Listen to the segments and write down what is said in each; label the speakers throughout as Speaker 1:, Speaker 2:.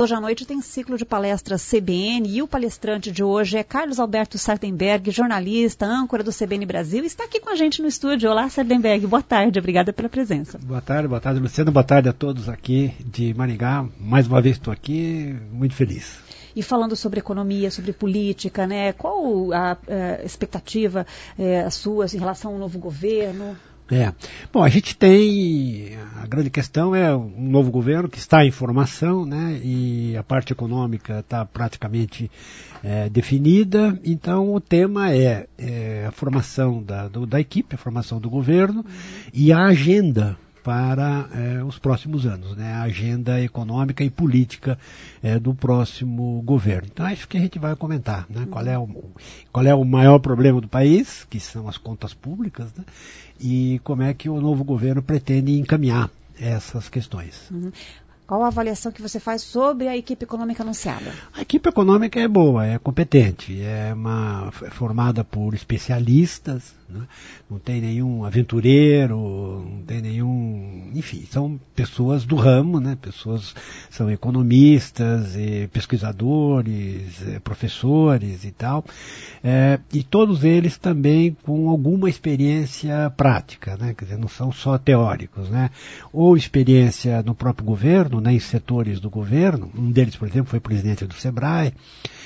Speaker 1: Hoje à noite tem ciclo de palestras CBN e o palestrante de hoje é Carlos Alberto Sardenberg, jornalista, âncora do CBN Brasil, e está aqui com a gente no estúdio. Olá, Sardenberg, boa tarde, obrigada pela presença.
Speaker 2: Boa tarde, Luciano, boa tarde a todos aqui de Maringá. Mais uma vez estou aqui, muito feliz.
Speaker 1: E falando sobre economia, sobre política, né? Qual a expectativa sua em relação ao novo governo?
Speaker 2: Bom, a gente tem, a grande questão é um novo governo que está em formação, né, e a parte econômica está praticamente definida, então o tema é a formação da equipe, a formação do governo e a agenda para os próximos anos, né, a agenda econômica e política do próximo governo. Então acho que a gente vai comentar, né, qual é o maior problema do país, que são as contas públicas, né, e como é que o novo governo pretende encaminhar essas questões.
Speaker 1: Qual a avaliação que você faz sobre a equipe econômica anunciada?
Speaker 2: A equipe econômica é boa, é competente, é formada por especialistas, né? Não tem nenhum aventureiro, não tem nenhum... Enfim, são pessoas do ramo, né? São economistas, pesquisadores, professores e tal, e todos eles também com alguma experiência prática, né? Quer dizer, não são só teóricos, né? Ou experiência no próprio governo, né, em setores do governo. Um deles, por exemplo, foi presidente do Sebrae,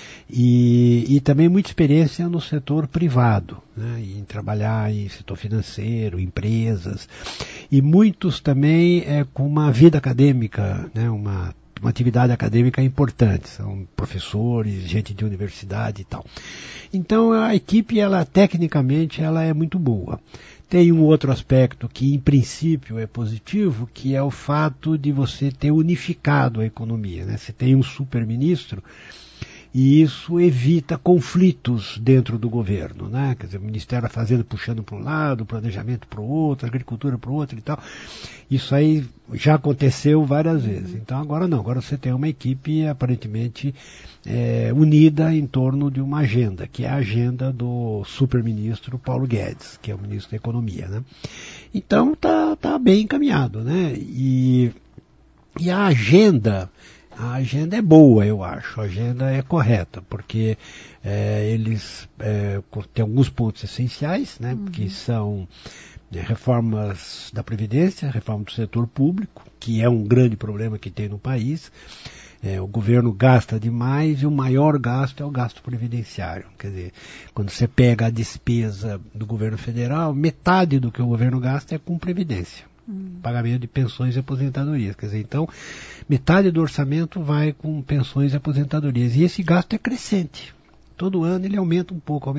Speaker 2: e também muita experiência no setor privado, né, em trabalhar em setor financeiro, empresas, e muitos também com uma vida acadêmica, né, uma atividade acadêmica importante, são professores, gente de universidade e tal. Então a equipe, tecnicamente, ela é muito boa. Tem um outro aspecto que, em princípio, é positivo, que é o fato de você ter unificado a economia, né? Você tem um super-ministro e isso evita conflitos dentro do governo, né? Quer dizer, o Ministério da Fazenda puxando para um lado, o planejamento para o outro, a agricultura para o outro e tal. Isso aí já aconteceu várias vezes. Então agora não, agora você tem uma equipe aparentemente unida em torno de uma agenda, que é a agenda do super-ministro Paulo Guedes, que é o ministro da Economia, né? Então tá bem encaminhado, né? E a agenda é boa, eu acho. A agenda é correta, porque eles têm alguns pontos essenciais, né, que são reformas da Previdência, reforma do setor público, que é um grande problema que tem no país. O governo gasta demais e o maior gasto é o gasto previdenciário. Quer dizer, quando você pega a despesa do governo federal, metade do que o governo gasta é com previdência. Pagamento de pensões e aposentadorias. Quer dizer, então, metade do orçamento vai com pensões e aposentadorias. E esse gasto é crescente. Todo ano ele aumenta um pouco.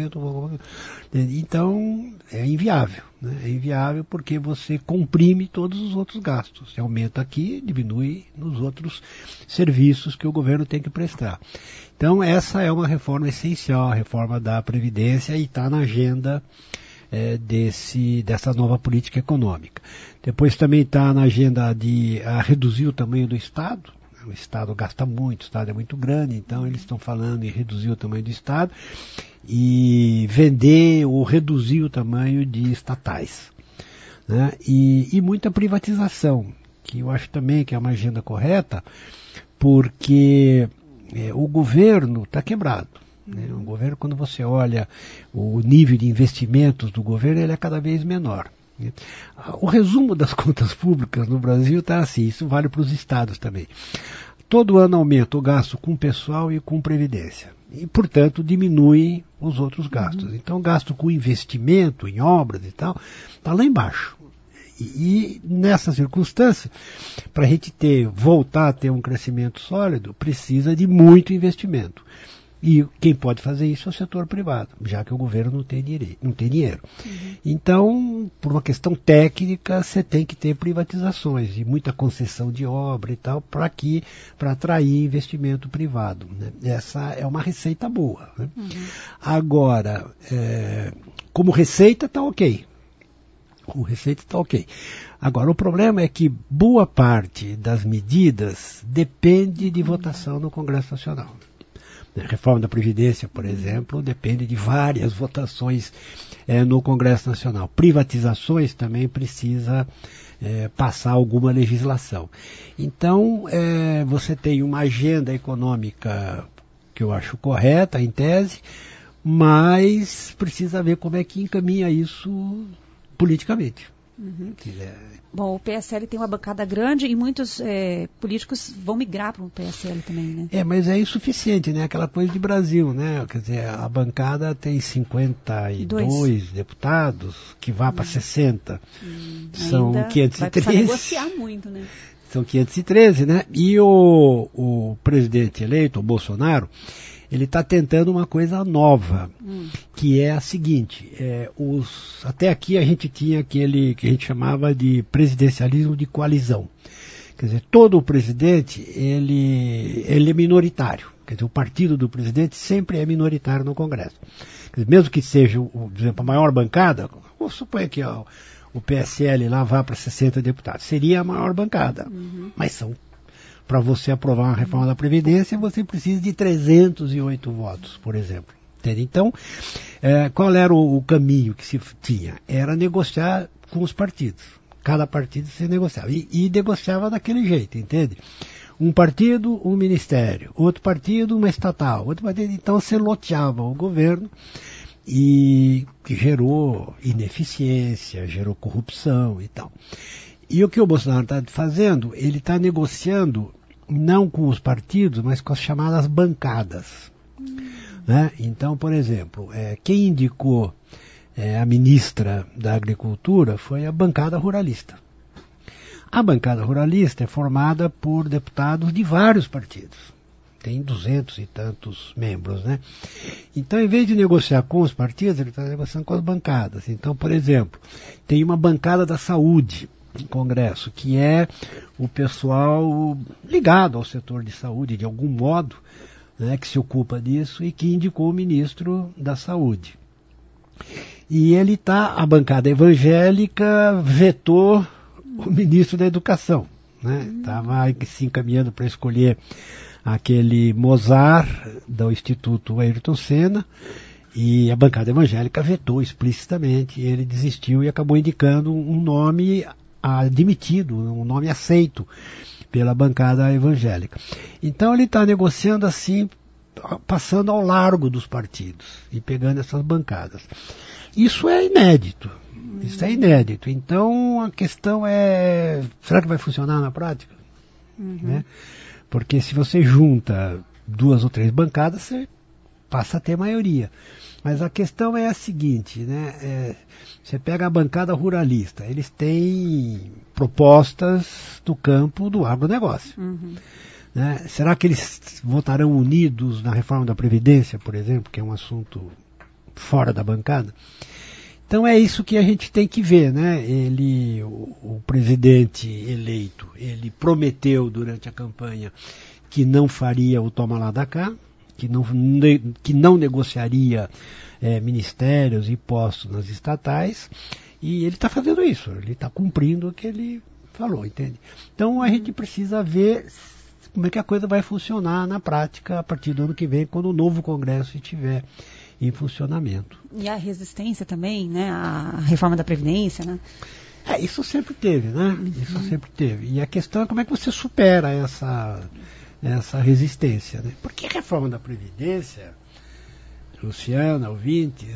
Speaker 2: Então, é inviável. Né? É inviável porque você comprime todos os outros gastos. Você aumenta aqui, diminui nos outros serviços que o governo tem que prestar. Então, essa é uma reforma essencial, a reforma da Previdência, e está na agenda dessa nova política econômica. Depois também está na agenda de reduzir o tamanho do Estado. O Estado gasta muito, o Estado é muito grande, então eles estão falando em reduzir o tamanho do Estado e vender ou reduzir o tamanho de estatais, né? E muita privatização, que eu acho também que é uma agenda correta, porque o governo está quebrado. O governo, quando você olha o nível de investimentos do governo, ele é cada vez menor. O resumo das contas públicas no Brasil está assim, isso vale para os estados também. Todo ano aumenta o gasto com pessoal e com previdência. E, portanto, diminui os outros gastos. Então, o gasto com investimento em obras e tal, está lá embaixo. E nessa circunstância, para a gente voltar a ter um crescimento sólido, precisa de muito investimento. E quem pode fazer isso é o setor privado, já que o governo não tem dinheiro. Então, por uma questão técnica, você tem que ter privatizações e muita concessão de obra e tal, para atrair investimento privado, né? Essa é uma receita boa, né? Agora, como receita está ok. Agora, o problema é que boa parte das medidas depende de votação no Congresso Nacional. A reforma da Previdência, por exemplo, depende de várias votações no Congresso Nacional. Privatizações também precisa passar alguma legislação. Então, você tem uma agenda econômica que eu acho correta, em tese, mas precisa ver como é que encaminha isso politicamente.
Speaker 1: Uhum. Bom, o PSL tem uma bancada grande e muitos políticos vão migrar para o PSL também, né? Mas é insuficiente, né? Aquela coisa de Brasil, né? Quer dizer, a bancada tem 52 deputados, que vá para 60. São 513. Vai precisar negociar muito, né? São 513, né? E o presidente eleito, o Bolsonaro, ele está tentando uma coisa nova, que é a seguinte, até aqui a gente tinha aquele que a gente chamava de presidencialismo de coalizão. Quer dizer, todo o presidente, ele é minoritário. Quer dizer, o partido do presidente sempre é minoritário no Congresso. Quer dizer, mesmo que seja, por exemplo, a maior bancada, vamos supor que o PSL lá vá para 60 deputados, seria a maior bancada, mas para você aprovar uma reforma da Previdência, você precisa de 308 votos, por exemplo. Entende? Então, qual era o caminho que se tinha? Era negociar com os partidos. Cada partido se negociava. E negociava daquele jeito, entende? Um partido, um ministério. Outro partido, uma estatal. Outro partido, então você loteava o governo e que gerou ineficiência, gerou corrupção e tal. E o que o Bolsonaro está fazendo? Ele está negociando não com os partidos, mas com as chamadas bancadas. Né? Então, por exemplo, quem indicou a ministra da Agricultura foi a bancada ruralista. A bancada ruralista é formada por deputados de vários partidos. Tem 200 e tantos membros, né? Então, em vez de negociar com os partidos, ele está negociando com as bancadas. Então, por exemplo, tem uma bancada da saúde no Congresso, que é o pessoal ligado ao setor de saúde, de algum modo, né, que se ocupa disso e que indicou o ministro da Saúde. E a bancada evangélica vetou o ministro da Educação. Estava se encaminhando para escolher aquele Mozart do Instituto Ayrton Senna, e a bancada evangélica vetou explicitamente, ele desistiu e acabou indicando um nome admitido, um nome aceito pela bancada evangélica. Então ele está negociando assim, passando ao largo dos partidos e pegando essas bancadas. Isso é inédito. Isso é inédito. Então a questão é, será que vai funcionar na prática? Né? Porque se você junta 2 ou 3 bancadas, você passa a ter maioria. Mas a questão é a seguinte, né? Você pega a bancada ruralista, eles têm propostas do campo do agronegócio. Né? Será que eles votarão unidos na reforma da Previdência, por exemplo, que é um assunto fora da bancada? Então é isso que a gente tem que ver, né? O presidente eleito, ele prometeu durante a campanha que não faria o toma lá da cá, que não negociaria ministérios e postos nas estatais, e ele está fazendo isso, ele está cumprindo o que ele falou, entende? Então a gente precisa ver como é que a coisa vai funcionar na prática a partir do ano que vem, quando o novo Congresso estiver em funcionamento. E a resistência também, né? A reforma da Previdência, né?
Speaker 2: Isso sempre teve, né? Isso sempre teve. E a questão é como é que você supera essa resistência, né? Porque a reforma da Previdência, Luciana, ouvintes,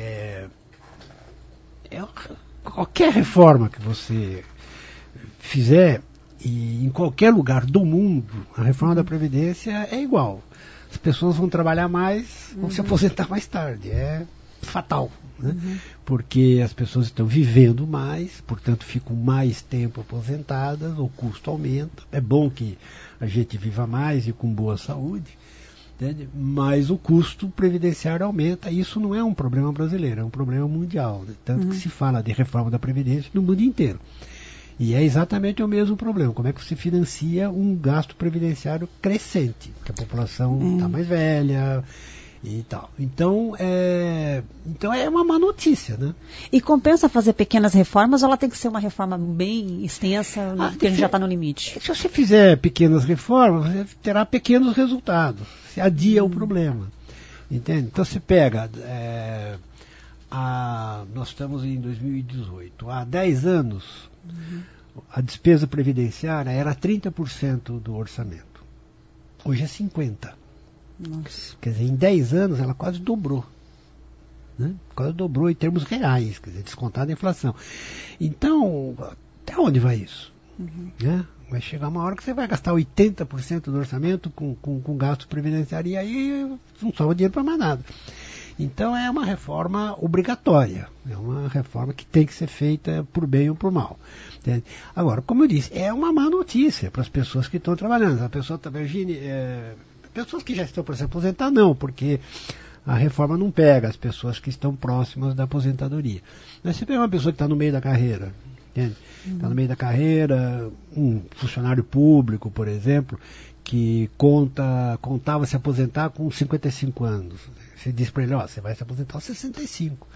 Speaker 2: qualquer reforma que você fizer, e em qualquer lugar do mundo, a reforma da Previdência é igual. As pessoas vão trabalhar mais, vão se aposentar mais tarde. É fatal, né? Porque as pessoas estão vivendo mais, portanto ficam mais tempo aposentadas, o custo aumenta. É bom que a gente viva mais e com boa saúde, entende? Mas o custo previdenciário aumenta, e isso não é um problema brasileiro, é um problema mundial, né? Tanto que se fala de reforma da Previdência no mundo inteiro. E é exatamente o mesmo problema. Como é que você financia um gasto previdenciário crescente? Porque a população está mais velha e tal. Então é uma má notícia, né?
Speaker 1: E compensa fazer pequenas reformas ou ela tem que ser uma reforma bem extensa, porque a gente já está no limite?
Speaker 2: Se você fizer pequenas reformas, você terá pequenos resultados. Você adia o problema. Entende? Então você pega... nós estamos em 2018. Há 10 anos, a despesa previdenciária era 30% do orçamento. Hoje é 50%.
Speaker 1: Nossa.
Speaker 2: Quer dizer, em 10 anos ela quase dobrou. Né? Quase dobrou em termos reais, quer dizer, descontada a inflação. Então, até onde vai isso? Né? Vai chegar uma hora que você vai gastar 80% do orçamento com gasto previdenciário e aí não sobra dinheiro para mais nada. Então é uma reforma obrigatória, é uma reforma que tem que ser feita por bem ou por mal. Entende? Agora, como eu disse, é uma má notícia para as pessoas que estão trabalhando. A pessoa está, Virginia, pessoas que já estão para se aposentar, não, porque a reforma não pega as pessoas que estão próximas da aposentadoria. Mas você pega uma pessoa que está no meio da carreira, entende? Está no meio da carreira, um funcionário público, por exemplo, que contava se aposentar com 55 anos. Você diz para ele, você vai se aposentar aos 65.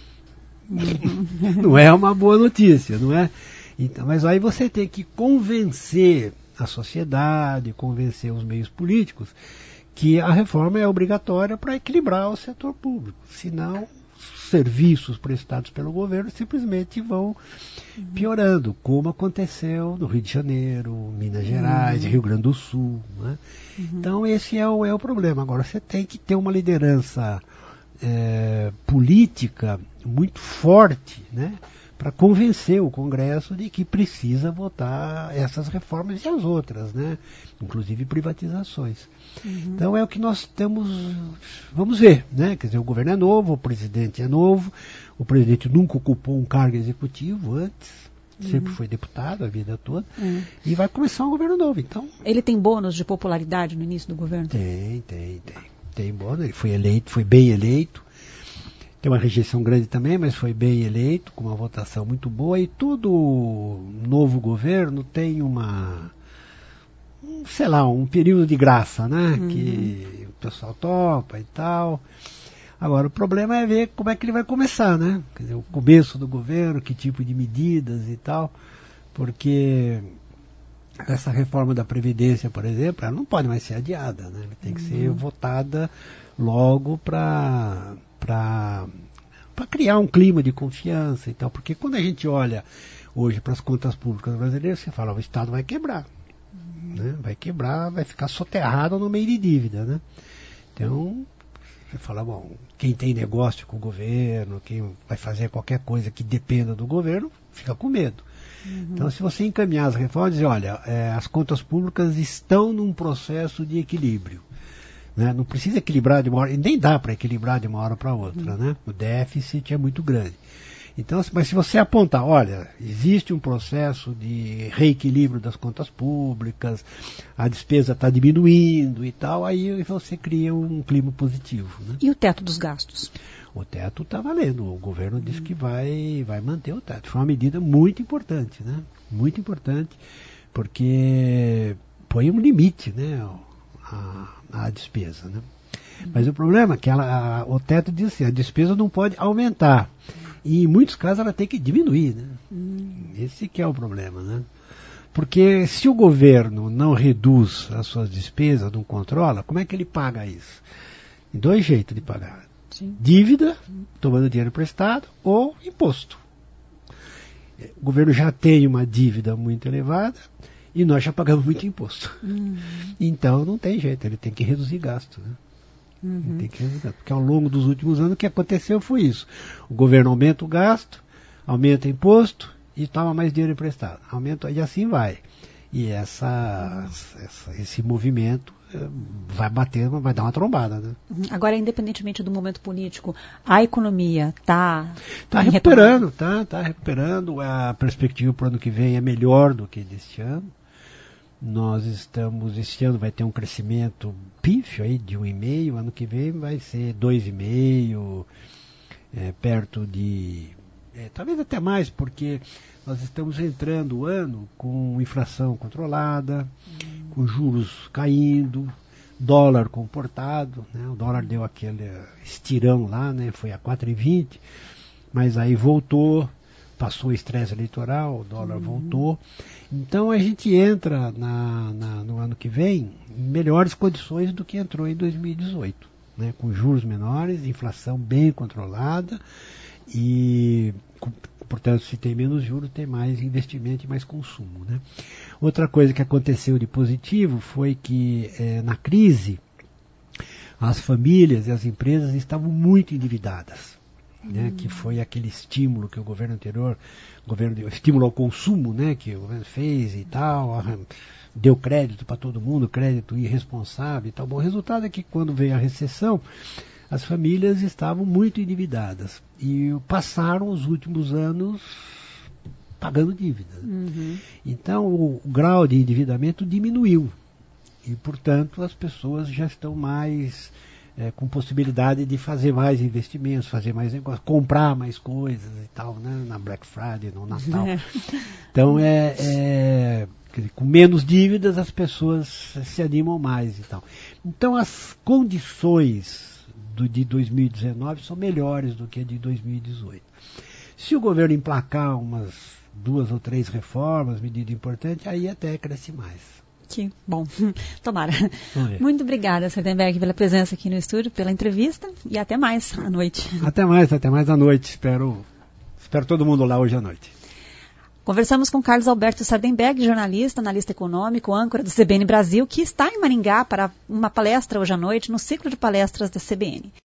Speaker 2: Não é uma boa notícia, não é? Então, mas aí você tem que convencer a sociedade, convencer os meios políticos que a reforma é obrigatória para equilibrar o setor público. Senão, os serviços prestados pelo governo simplesmente vão piorando, como aconteceu no Rio de Janeiro, Minas Gerais, Rio Grande do Sul. Né? Então, esse é o problema. Agora, você tem que ter uma liderança política muito forte, né? Para convencer o Congresso de que precisa votar essas reformas e as outras, né? Inclusive privatizações. Então é o que nós temos, vamos ver, né? Quer dizer, o governo é novo, o presidente é novo, o presidente nunca ocupou um cargo executivo antes, sempre foi deputado a vida toda, e vai começar um governo novo. Então,
Speaker 1: ele tem bônus de popularidade no início do governo?
Speaker 2: Tem bônus, ele foi eleito, foi bem eleito. Tem uma rejeição grande também, mas foi bem eleito, com uma votação muito boa, e todo novo governo tem um período de graça, né? Que o pessoal topa e tal. Agora, o problema é ver como é que ele vai começar, né? Quer dizer, o começo do governo, que tipo de medidas e tal, porque essa reforma da Previdência, por exemplo, ela não pode mais ser adiada, né? Ela tem que ser votada logo para criar um clima de confiança e tal, porque quando a gente olha hoje para as contas públicas brasileiras, você fala, o Estado vai quebrar, né? Vai quebrar, vai ficar soterrado no meio de dívida, né? Então, você fala, bom, quem tem negócio com o governo, quem vai fazer qualquer coisa que dependa do governo, fica com medo. Então, se você encaminhar as reformas, dizer, olha, as contas públicas estão num processo de equilíbrio. Né? Não precisa equilibrar de uma hora, e nem dá para equilibrar de uma hora para outra, né? O déficit é muito grande. Então, mas se você apontar, olha, existe um processo de reequilíbrio das contas públicas, a despesa está diminuindo e tal, aí você cria um clima positivo. Né?
Speaker 1: E o teto dos gastos?
Speaker 2: O teto está valendo, o governo disse que vai manter o teto. Foi uma medida muito importante, né? Muito importante, porque põe um limite, né? A despesa, né? Mas o problema é que o teto diz assim, a despesa não pode aumentar. E em muitos casos ela tem que diminuir, né? Esse que é o problema, né? Porque se o governo não reduz as suas despesas, não controla, como é que ele paga isso? Tem dois jeitos de pagar.
Speaker 1: Sim.
Speaker 2: Dívida, tomando dinheiro emprestado, ou imposto. O governo já tem uma dívida muito elevada, e nós já pagamos muito imposto. Então não tem jeito, ele tem que reduzir gasto. Né? Tem que reduzir gasto. Porque ao longo dos últimos anos o que aconteceu foi isso. O governo aumenta o gasto, aumenta o imposto e toma mais dinheiro emprestado. Aumenta, e assim vai. E esse movimento vai bater, vai dar uma trombada. Né?
Speaker 1: Agora, independentemente do momento político, a economia está
Speaker 2: recuperando, está recuperando. A perspectiva para o ano que vem é melhor do que deste ano. Este ano vai ter um crescimento pífio aí de 1,5%, ano que vem vai ser 2,5%, perto de, talvez até mais, porque nós estamos entrando o ano com inflação controlada, com juros caindo, dólar comportado, né? O dólar deu aquele estirão lá, né? Foi a 4,20, mas aí voltou, passou o estresse eleitoral, o dólar voltou. Então a gente entra no ano que vem em melhores condições do que entrou em 2018, né? Com juros menores, inflação bem controlada e, portanto, se tem menos juros, tem mais investimento e mais consumo, né? Outra coisa que aconteceu de positivo foi que na crise as famílias e as empresas estavam muito endividadas, né? Que foi aquele estímulo que o governo anterior, estímulo ao consumo, né? Que o governo fez e tal, deu crédito para todo mundo, crédito irresponsável e tal. Bom, o resultado é que quando veio a recessão, as famílias estavam muito endividadas e passaram os últimos anos pagando dívidas. Então o grau de endividamento diminuiu e, portanto, as pessoas já estão mais com possibilidade de fazer mais investimentos, fazer mais negócios, comprar mais coisas e tal, né? Na Black Friday, no Natal. Então com menos dívidas as pessoas se animam mais e tal. Então as condições de 2019 são melhores do que a de 2018. Se o governo emplacar umas 2 ou 3 reformas, medida importante, aí até cresce mais.
Speaker 1: Que bom. Tomara. Muito obrigada, Sardenberg, pela presença aqui no estúdio, pela entrevista e até mais à noite.
Speaker 2: Até mais à noite. Espero todo mundo lá hoje à noite.
Speaker 1: Conversamos com Carlos Alberto Sardenberg, jornalista, analista econômico, âncora do CBN Brasil, que está em Maringá para uma palestra hoje à noite no ciclo de palestras da CBN.